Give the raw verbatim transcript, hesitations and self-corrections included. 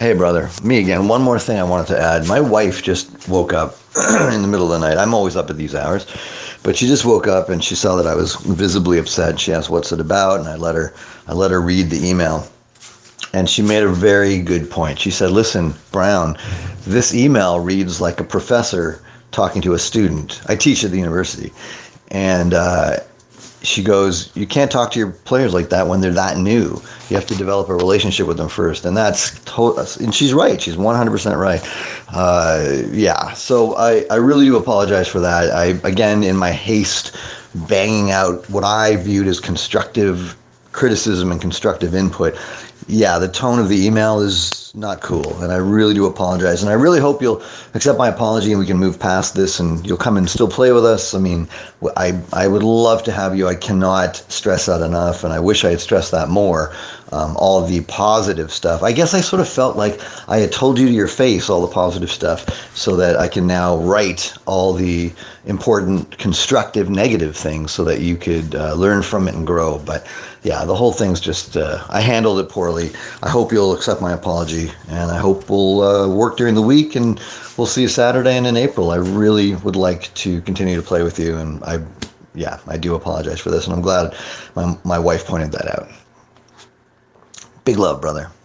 Hey, brother. Me again. One more thing I wanted to add. My wife just woke up in the middle of the night. I'm always up at these hours, but she just woke up and she saw that I was visibly upset. She asked, "What's it about?" And I let her, I let her read the email, and she made a very good point. She said, "Listen, Brown, this email reads like a professor talking to a student. I teach at the university, and uh, she goes, you can't talk to your players like that when they're that new. You have to develop a relationship with them first." And that's to- and she's right. She's one hundred percent right. Uh, yeah. So I, I really do apologize for that. I, again, in my haste, banging out what I viewed as constructive criticism and constructive input. Yeah, the tone of the email is not cool, and I really do apologize. And I really hope you'll accept my apology and we can move past this and you'll come and still play with us. I mean, I, I would love to have you. I cannot stress that enough, and I wish I had stressed that more. Um, all of the positive stuff. I guess I sort of felt like I had told you to your face all the positive stuff so that I can now write all the important, constructive, negative things so that you could uh, learn from it and grow. But yeah, the whole thing's just, uh, I handled it poorly. I hope you'll accept my apology, and I hope we'll uh, work during the week, and we'll see you Saturday and in April. I really would like to continue to play with you, and I, yeah, I do apologize for this, and I'm glad my, my wife pointed that out. Big love, brother.